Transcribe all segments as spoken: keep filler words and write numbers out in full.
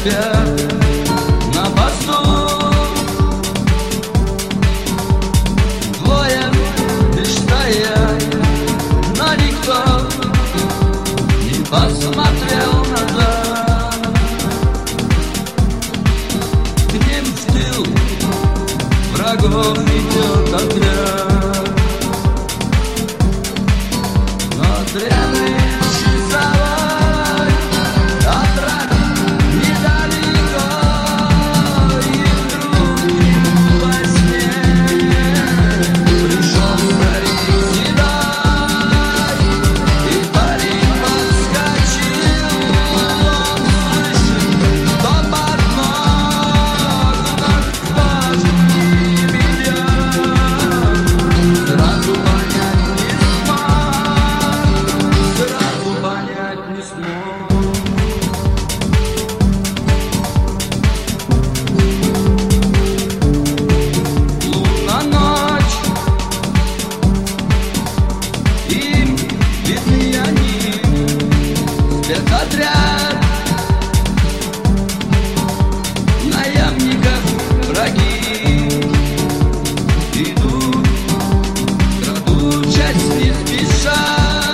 спят на посту. Двое лишь стоят, но никто не посмотрел назад. К ним в тыл врагов идет отряд, но древний отряд наемников, враги идут, крадучись не спеша,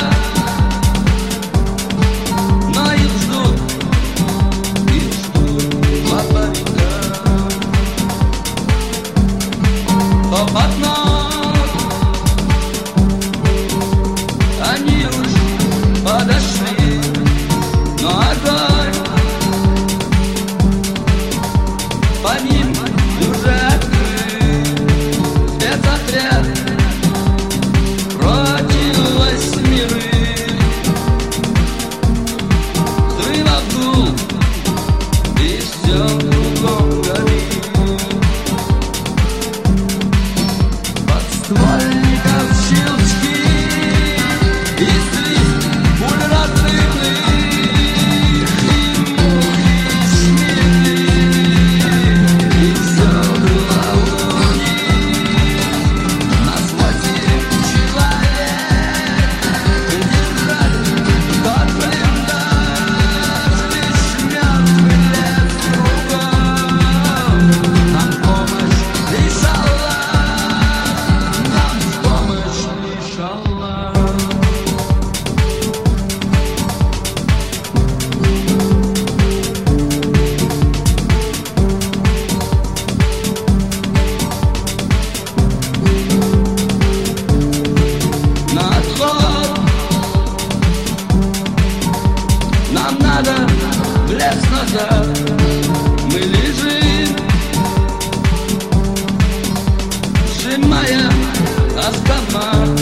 но их ждут, их ждут лопата. Топот ног, они уж подошли, но огонь по ним уже открыт. Спецотряд против восьмерых. Взрывов гул, и все кругом горит. Подствольников щелчки и свист пуль разрывных. Нам надо в лес назад, мы лежим, сжимая автомат,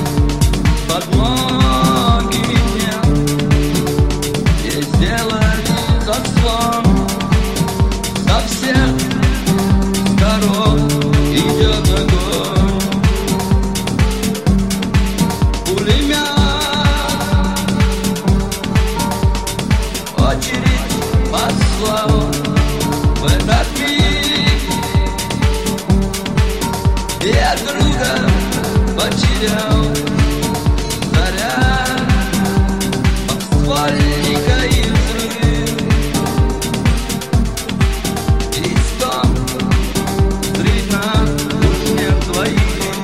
подмоги нет, и сделали заслон. Со всех сторон идет огонь, пулемет, очередь послал в этот миг. Я друга потерял, заряд подствольника и взрыв, и стон зрительно уж нет твоих.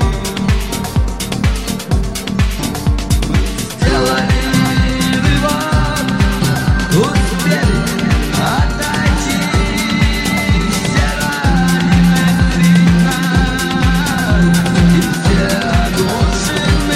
Мы сделали рывок, успели отойти, все ранены видно, и все оглушены.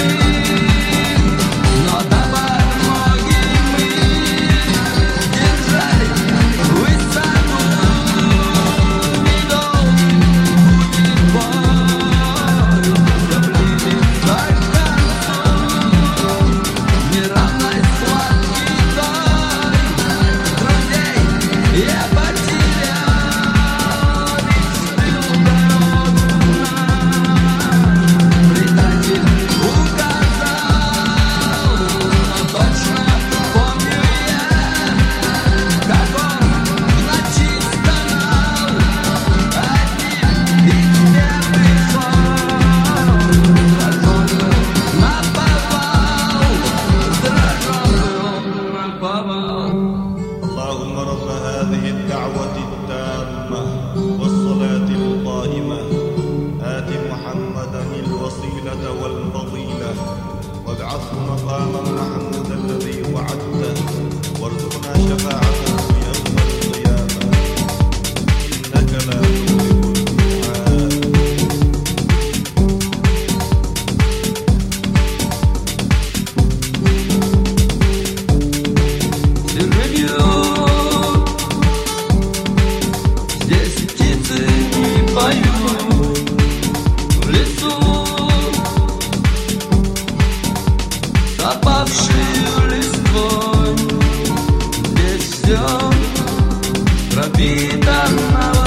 هذه الدعوة التامة والصلاة القائمة آت محمدا الوسيلة والفضيلة وابعثه مقاما محمودا الذي وعدته وارزقنا شفاعته يوم القيامة إنك لا تخلف الميعاد. Пропитана